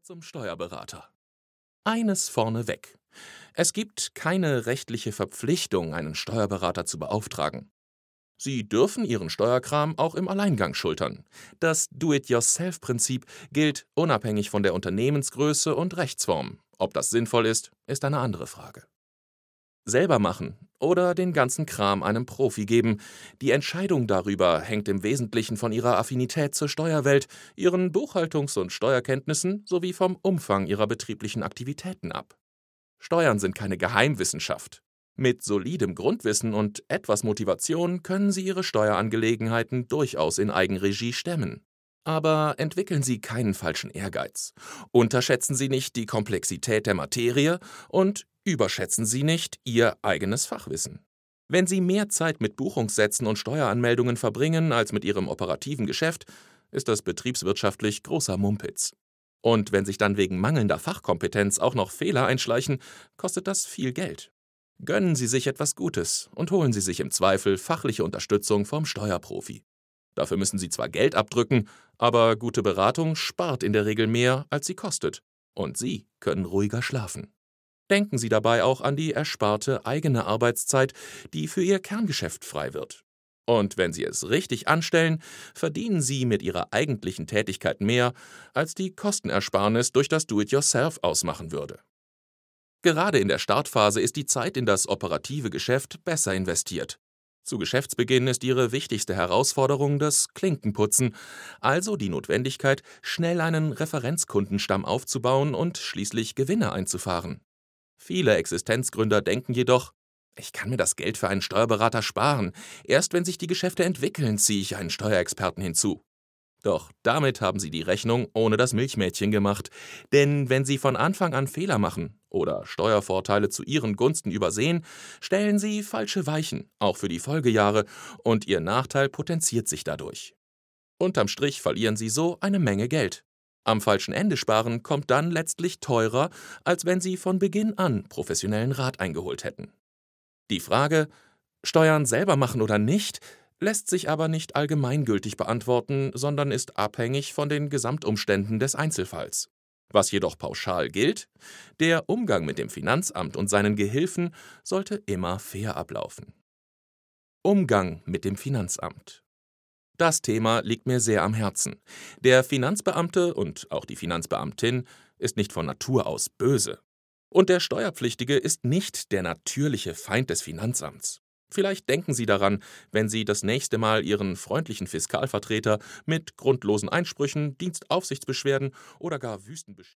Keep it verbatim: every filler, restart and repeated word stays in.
zum Steuerberater. Eines vorneweg: Es gibt keine rechtliche Verpflichtung, einen Steuerberater zu beauftragen. Sie dürfen Ihren Steuerkram auch im Alleingang schultern. Das Do-it-yourself-Prinzip gilt unabhängig von der Unternehmensgröße und Rechtsform. Ob das sinnvoll ist, ist eine andere Frage. Selber machen oder den ganzen Kram einem Profi geben. Die Entscheidung darüber hängt im Wesentlichen von Ihrer Affinität zur Steuerwelt, Ihren Buchhaltungs- und Steuerkenntnissen sowie vom Umfang Ihrer betrieblichen Aktivitäten ab. Steuern sind keine Geheimwissenschaft. Mit solidem Grundwissen und etwas Motivation können Sie Ihre Steuerangelegenheiten durchaus in Eigenregie stemmen. Aber entwickeln Sie keinen falschen Ehrgeiz. Unterschätzen Sie nicht die Komplexität der Materie und überschätzen Sie nicht Ihr eigenes Fachwissen. Wenn Sie mehr Zeit mit Buchungssätzen und Steueranmeldungen verbringen als mit Ihrem operativen Geschäft, ist das betriebswirtschaftlich großer Mumpitz. Und wenn sich dann wegen mangelnder Fachkompetenz auch noch Fehler einschleichen, kostet das viel Geld. Gönnen Sie sich etwas Gutes und holen Sie sich im Zweifel fachliche Unterstützung vom Steuerprofi. Dafür müssen Sie zwar Geld abdrücken, aber gute Beratung spart in der Regel mehr, als sie kostet. Und Sie können ruhiger schlafen. Denken Sie dabei auch an die ersparte eigene Arbeitszeit, die für Ihr Kerngeschäft frei wird. Und wenn Sie es richtig anstellen, verdienen Sie mit Ihrer eigentlichen Tätigkeit mehr, als die Kostenersparnis durch das Do-it-yourself ausmachen würde. Gerade in der Startphase ist die Zeit in das operative Geschäft besser investiert. Zu Geschäftsbeginn ist Ihre wichtigste Herausforderung das Klinkenputzen, also die Notwendigkeit, schnell einen Referenzkundenstamm aufzubauen und schließlich Gewinne einzufahren. Viele Existenzgründer denken jedoch: Ich kann mir das Geld für einen Steuerberater sparen. Erst wenn sich die Geschäfte entwickeln, ziehe ich einen Steuerexperten hinzu. Doch damit haben Sie die Rechnung ohne das Milchmädchen gemacht. Denn wenn Sie von Anfang an Fehler machen oder Steuervorteile zu Ihren Gunsten übersehen, stellen Sie falsche Weichen, auch für die Folgejahre, und Ihr Nachteil potenziert sich dadurch. Unterm Strich verlieren Sie so eine Menge Geld. Am falschen Ende sparen kommt dann letztlich teurer, als wenn Sie von Beginn an professionellen Rat eingeholt hätten. Die Frage, Steuern selber machen oder nicht, lässt sich aber nicht allgemeingültig beantworten, sondern ist abhängig von den Gesamtumständen des Einzelfalls. Was jedoch pauschal gilt: Der Umgang mit dem Finanzamt und seinen Gehilfen sollte immer fair ablaufen. Umgang mit dem Finanzamt. Das Thema liegt mir sehr am Herzen. Der Finanzbeamte und auch die Finanzbeamtin ist nicht von Natur aus böse. Und der Steuerpflichtige ist nicht der natürliche Feind des Finanzamts. Vielleicht denken Sie daran, wenn Sie das nächste Mal Ihren freundlichen Fiskalvertreter mit grundlosen Einsprüchen, Dienstaufsichtsbeschwerden oder gar Wüstenbeschwerden